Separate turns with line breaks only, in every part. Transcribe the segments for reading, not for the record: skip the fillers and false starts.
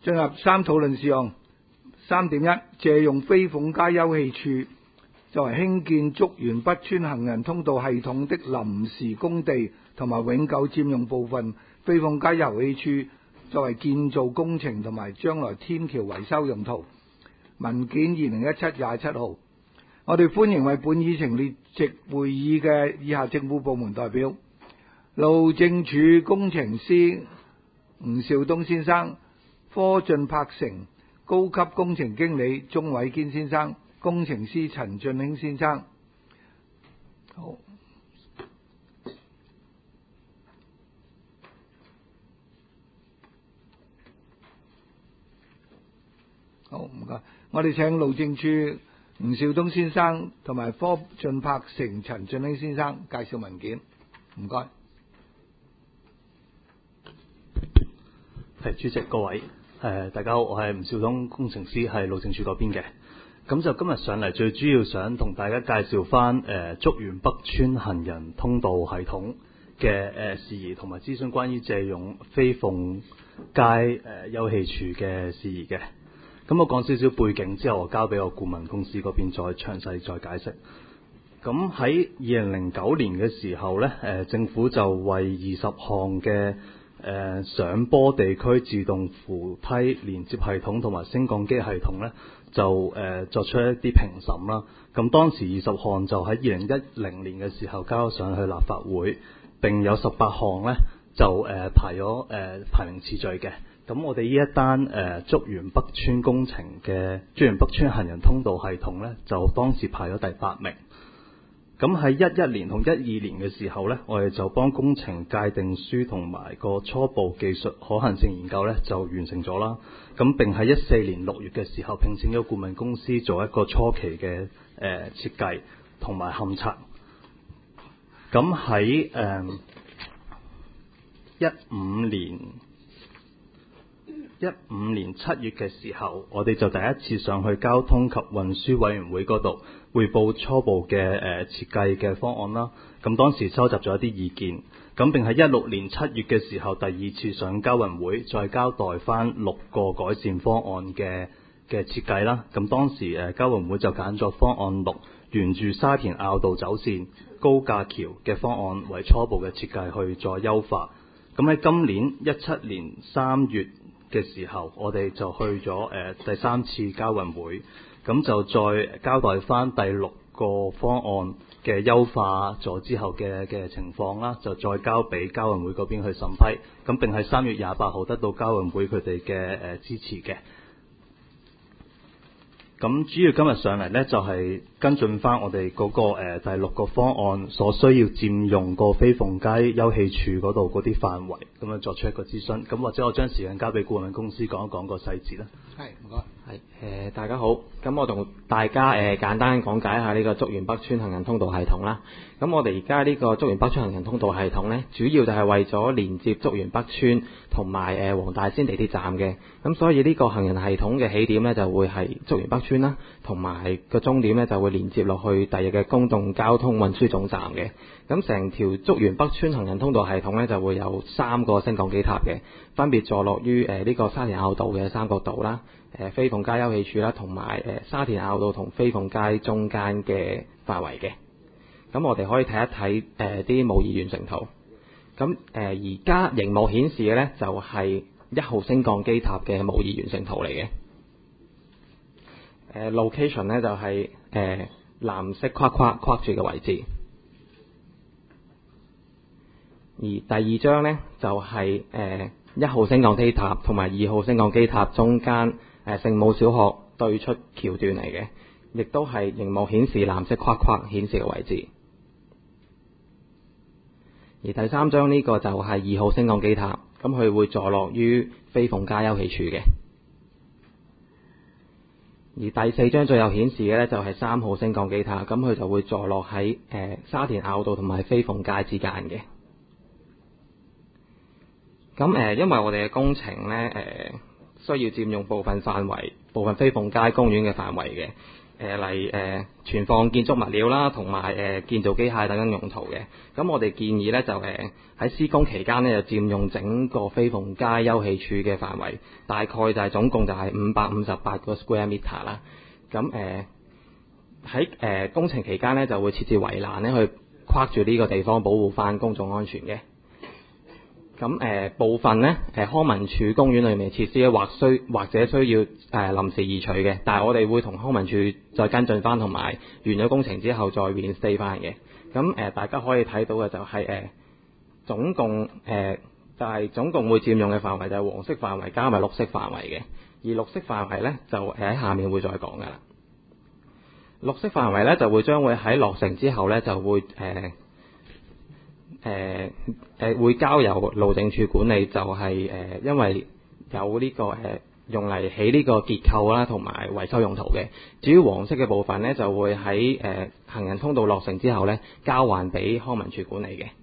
進入三討論事項。3.1 借用飛鳳街休憩處作為興建竹園北村行人通道系統的臨時工地，同埋永久佔用部分飛鳳街休憩處作為建造工程同埋將來天橋維修用途。文件2017-27號。我哋歡迎為本議程列席會議嘅以下政府部門代表：路政署工程師吳兆東先生，科進柏城高級工程經理鍾偉堅先生，工程師陳俊興先生。好，唔該。我哋請路政署吳兆東先生同埋科進柏城陳俊興先生介紹文件。唔該。
係主席，各位大家好，我係吳兆東工程師，係路政署嗰邊嘅。咁就今日上嚟最主要想同大家介紹翻竹園北村行人通道系統嘅事宜，同埋諮詢關於借用飛鳳街休憩處嘅事宜嘅。咁我講少少背景之後，我交俾我顧問公司嗰邊再詳細再解釋。咁喺2009年嘅時候呢，政府就為20項嘅上坡地區自動扶梯連接系統同埋升降機系統呢，就作出一啲評審啦。咁當時20項就喺2010年嘅時候交上去立法會，並有18項呢就排名次序嘅。咁我哋呢一單竹園北村工程嘅竹園北村行人通道系統呢，就當時排咗第8名。咁喺11年同12年嘅時候呢，我哋就幫工程界定書同埋個初步技術可行性研究呢就完成咗啦。咁並喺14年6月嘅時候聘請咗顧問公司做一個初期嘅設計同埋勘測。咁喺15年7月嘅時候，我哋就第一次上去交通及運輸委員會嗰度匯報初步嘅設計嘅方案啦。咁當時收集咗一啲意見，咁並喺16年7月嘅時候第二次上交運會，再交代翻6個改善方案嘅設計啦。咁當時交運會就揀咗方案6，沿住沙田坳道走線高架橋嘅方案為初步嘅設計去再優化。咁喺今年17年3月嘅時候，我哋就去咗第3次交運會，咁就再交代翻第6個方案嘅優化咗之後嘅情況啦，就再交俾交運會嗰邊去審批，咁並喺3月28號得到交運會佢哋嘅支持嘅。咁主要今日上嚟呢，就係跟進翻我哋嗰個第6個方案所需要佔用個飛鳳街休憩處嗰度嗰啲範圍，咁樣作出一個諮詢。咁或者我將時間交俾顧問公司講一講個細節啦。
係，唔該。
大家好，咁我同大家簡單講解一下呢個竹園北村行人通道系統啦。咁我哋而家呢個竹園北村行人通道系統呢，主要就係為咗連接竹園北村同埋黃大仙地鐵站嘅。咁所以呢個行人系統嘅起點呢，就會係竹園北村啦，同埋個終點呢，就會連接落去第日嘅公共交通運輸總站嘅。咁成條竹園北村行人通道系統呢，就會有3個升降機塔嘅，分別坐落於呢個沙田坳道嘅三角道啦、飛鳳街休憩處啦，同埋沙田坳道同飛鳳街中間嘅範圍嘅。咁我哋可以睇一睇啲模擬完成圖。咁而家熒幕顯示嘅呢，就係1號升降機塔嘅模擬完成圖嚟嘅。location 呢，就係藍色框住嘅位置。而第2張呢，就係1號升降機塔同埋2號升降機塔中間聖母小學對出橋段嚟嘅，亦都係熒幕顯示藍色框顯示嘅位置。而第3張呢個就係2號升降機塔，咁佢會坐落於飛鳳街休憩處嘅。而第4張最後顯示嘅呢，就係3號升降機塔，咁佢就會坐落喺沙田坳道同埋飛鳳街之間嘅。咁因為我哋嘅工程呢，需要佔用部分範圍，部分飛鳳街公園嘅範圍嘅。 嚟存放建築物料啦，同埋建造機械等等用途嘅。咁我哋建議咧就喺施工期間咧就佔用整個飛鳳街休憩處嘅範圍，大概就係總共就係558個 square meter 啦。咁喺工程期間咧就會設置圍欄咧去框住呢個地方，保護翻公眾安全嘅。咁部分咧康文署公園裏面設施咧或者需要臨時移除嘅，但係我哋會同康文署再跟進翻，同埋完咗工程之後再 reinstate 翻嘅。咁大家可以睇到嘅就係總共會佔用嘅範圍就係黃色範圍加埋綠色範圍嘅，而綠色範圍咧就喺下面會再講噶啦。綠色範圍咧就將會喺落成之後咧就會會交由路政署管理，就係因為有呢個用嚟起呢個結構啦，同埋維修用途嘅。至於黃色嘅部分呢，就會喺行人通道落成之後呢，交還俾康文署管理嘅。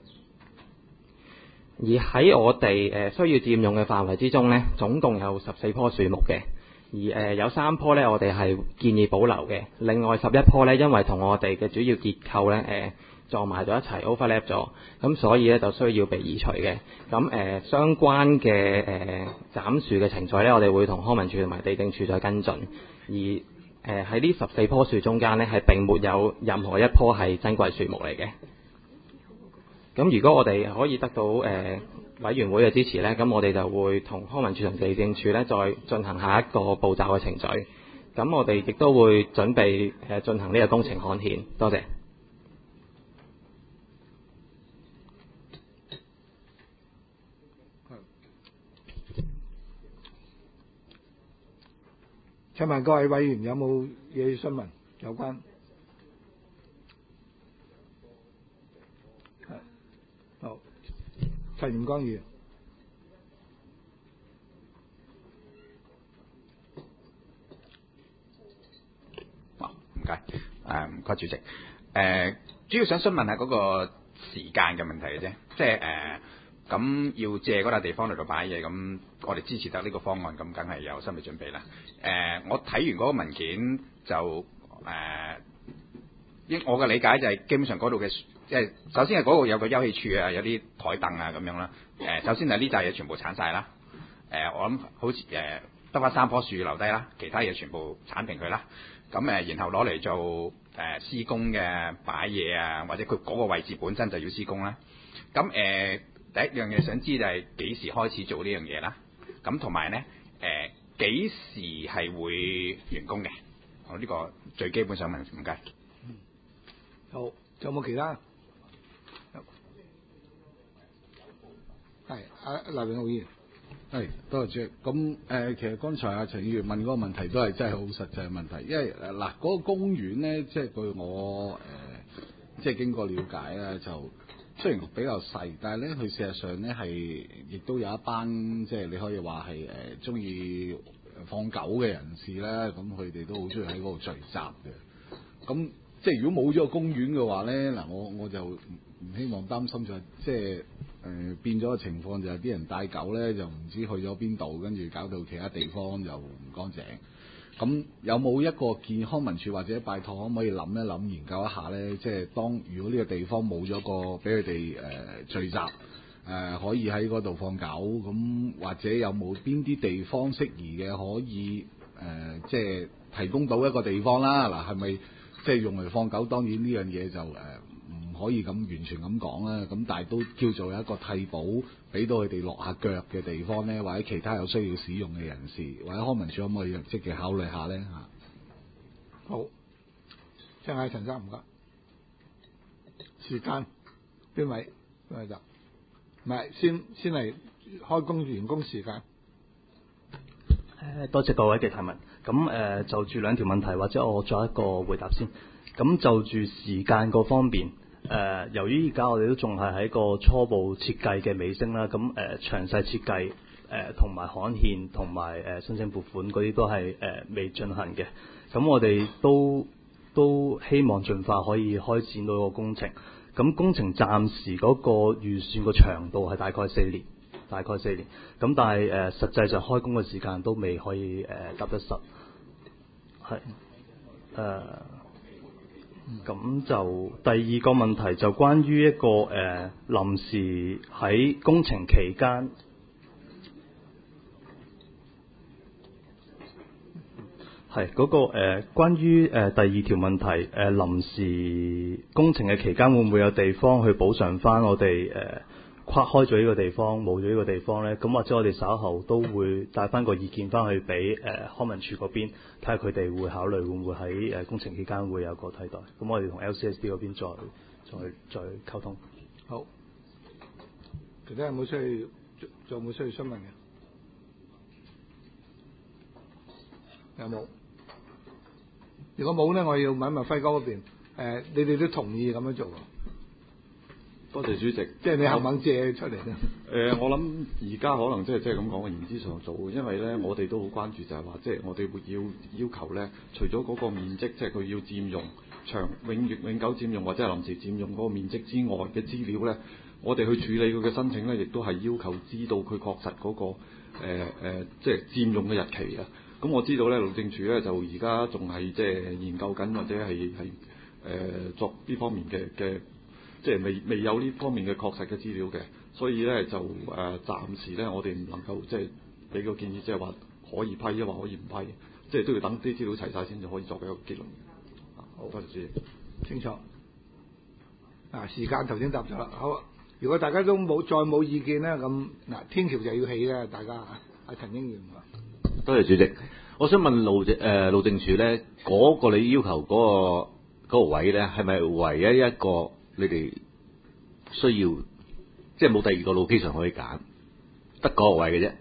而喺我哋需要佔用嘅範圍之中呢，總共有14棵樹木嘅，而有3棵呢，我哋係建議保留嘅，另外11棵呢，因為同我哋嘅主要結構呢撞埋咗一齊 overlap 咗，咁所以咧就需要被移除嘅。咁相關嘅斬樹嘅程序咧，我哋會同康文署同埋地政署再跟進。而喺呢14棵樹中間咧，係並沒有任何一棵係珍貴樹木嚟嘅。咁如果我哋可以得到委員會嘅支持咧，咁我哋就會同康文署同地政署咧再進行下一個步驟嘅程序。咁我哋亦都會準備進行呢個工程刊憲。多謝。
請問各位委員有冇嘢詢問有關？好，陳吳江議員。
唔該，唔該主席。主要想詢問下嗰個時間嘅問題嘅啫，即係咁要借嗰笪地方嚟到擺嘢，咁我哋支持得呢個方案，咁梗係有心理準備啦。我睇完嗰個文件就我嘅理解就係基本上嗰度嘅，即係首先係嗰度有個休憩處啊，有啲台凳啊咁樣啦。首先係呢扎嘢全部剷晒啦。我諗好似得翻3棵樹留低啦，其他嘢全部剷平佢啦。咁然後攞嚟做施工嘅擺嘢啊，或者佢嗰個位置本身就要施工啦。咁第一樣嘢想知就係幾時開始做呢樣嘢啦？咁同埋咧幾時係會完工嘅？我呢個最基本想問，唔該。
好，仲有冇其他？係黎永浩議員。
係，多謝主席。咁其實剛才阿陳議員問嗰個問題都係真係好實際嘅問題，因為嗱嗰個公園咧，即係據我即係經過了解咧，就雖然比較細，但係咧佢事實上咧係亦都有一班即係你可以話係中意放狗嘅人士咧，咁佢哋都好中意喺嗰度聚集嘅。咁即係如果冇咗個公園嘅話咧，嗱我就唔希望擔心就係即係。變咗個情況就係啲人帶狗咧，就唔知去咗邊度，跟住搞到其他地方又唔乾淨。咁有冇一個健康文署或者拜託可唔可以諗一諗研究一下咧？即係當如果呢個地方冇咗個俾佢哋聚集可以喺嗰度放狗，咁或者有冇邊啲地方適宜嘅可以即係提供到一個地方啦？嗱，係咪即係用嚟放狗？當然呢樣嘢就唔可以咁完全咁講啦，咁但係都叫做有一個替補，俾到佢哋落下腳嘅地方咧，或者其他有需要使用嘅人士，或者康文署可唔可以積極考慮下咧嚇？
好，請下陳生唔該。時間邊位？邊位就唔係先嚟開工完工時間。
多謝各位嘅提問。咁就住兩條問題，或者我作一個回答先。咁就住時間嗰方面。由於而家我哋都仲係喺個初步設計嘅尾聲啦，咁詳細設計同埋刊憲同埋申請撥款嗰啲都係未進行嘅。咁我哋都希望盡快可以開展到個工程。咁工程暫時嗰個預算個長度係大概4年。咁但係實際上開工嘅時間都未可以答得實。係。 咁就第二個問題就關於一個臨時喺工程期間，係嗰個關於第二條問題，臨時工程嘅期間會唔會有地方去補償翻我哋跨開咗呢個地方，冇咗呢個地方呢？咁或者我哋稍後都會帶翻個意見翻去俾康文署嗰邊，睇下佢哋會考慮會唔會喺工程期間會有個替代。咁我哋同 LCSD 嗰邊再溝通。
好，其他有冇需要？仲有冇需要詢問嘅？有冇？如果冇呢，我要問一問輝哥嗰邊。你哋都同意咁樣做？
多謝主席。
即係你肯唔肯借出嚟咧？
我諗而家可能即係咁講嘅言之尚早，因為咧我哋都好關注就係話，即係我哋會要求咧，除咗嗰個面積，即係佢要佔用永久佔用或者係臨時佔用嗰個面積之外嘅資料咧，我哋去處理佢嘅申請咧，亦都係要求知道佢確實嗰個即係佔用嘅日期啊。咁我知道咧，路政署咧就而家仲係即係研究緊，或者係作呢方面嘅。即係未有呢方面嘅確實嘅資料嘅，所以咧就暫時咧我哋唔能夠即係俾個建議，即係話可以批，抑或可以唔批，即係都要等啲資料齊晒先至可以作一個結論。好，多謝主席。
清楚。時間頭先答咗啦。好，如果大家都再冇意見咧，咁天橋就要起嘅，大家阿陳英元。
多謝主席。我想問路政署咧，嗰個你要求嗰個位咧，係咪唯一一個？你哋需要即係冇第二個location可以揀，得嗰個位嘅啫。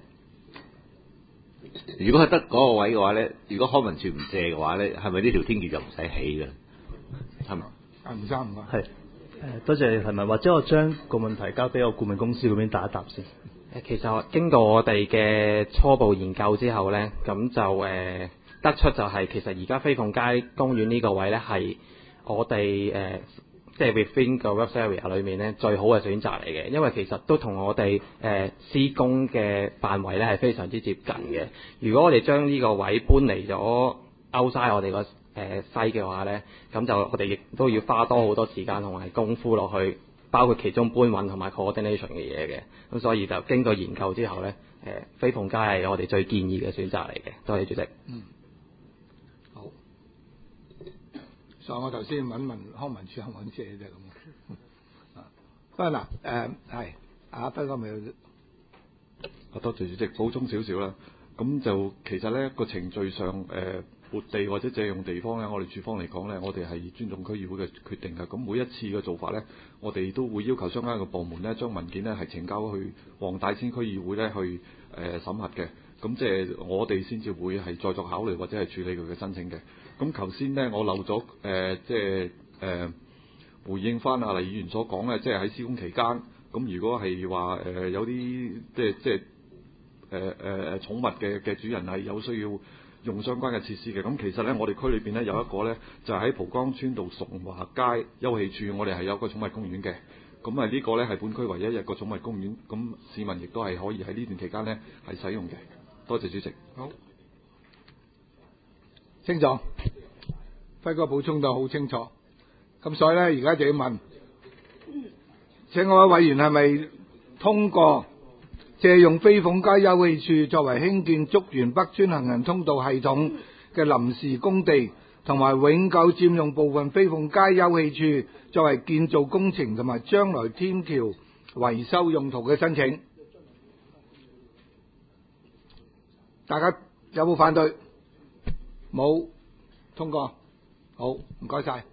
如果係得嗰個位嘅話咧，如果康文署唔借嘅話咧，係咪呢條天橋就唔使起嘅？係咪？
唔該。
係多謝你提問，或者我將個問題交俾我顧問公司嗰邊答一答先。
其實經過我哋嘅初步研究之後咧，咁就得出就係其實而家飛鳳街公園呢個位咧係我哋即係 within 個 work area 裏面咧最好嘅選擇嚟嘅，因為其實都同我哋施工嘅範圍咧係非常之接近嘅。如果我哋將呢個位搬離咗 outside 我哋個西嘅話咧，咁就我哋亦都要花多好多時間同埋功夫落去，包括其中搬運同埋 coordination 嘅嘢嘅。咁所以就經過研究之後咧，飛鳳街係我哋最建議嘅選擇嚟嘅。多謝主席。
好。所以我頭先問康文署肯唔肯借啫咁。不過嗱，係輝哥咪有。
多謝主席，補充少少啦。咁就其實咧個程序上撥地或者借用地方咧，我哋署方嚟講咧，我哋係尊重區議會嘅決定嘅。咁每一次嘅做法咧，我哋都會要求相關嘅部門咧，將文件咧係呈交去黃大仙區議會咧去審核嘅。咁即係我哋先至會係再作考慮或者係處理佢嘅申請嘅。咁頭先咧我漏咗回應翻阿黎議員所講咧，即係喺施工期間，咁如果係話有啲寵物嘅主人係有需要用相關嘅設施嘅，咁其實咧我哋區裏邊咧有一個咧就係喺蒲崗村道崇華街休憩處，我哋係有個寵物公園嘅。咁呢個咧係本區唯一一個寵物公園，咁市民亦都係可以喺呢段期間咧係使用嘅。多謝主席。
好，清楚。輝哥補充到好清楚。咁所以咧，而家就要問，請各位委員係咪通過借用飛鳳街休憩處作為興建竹園北村行人通道系統嘅臨時工地，同埋永久佔用部分飛鳳街休憩處作為建造工程同埋將來天橋維修用途嘅申請？大家有冇反對？冇，通過。好，唔該晒。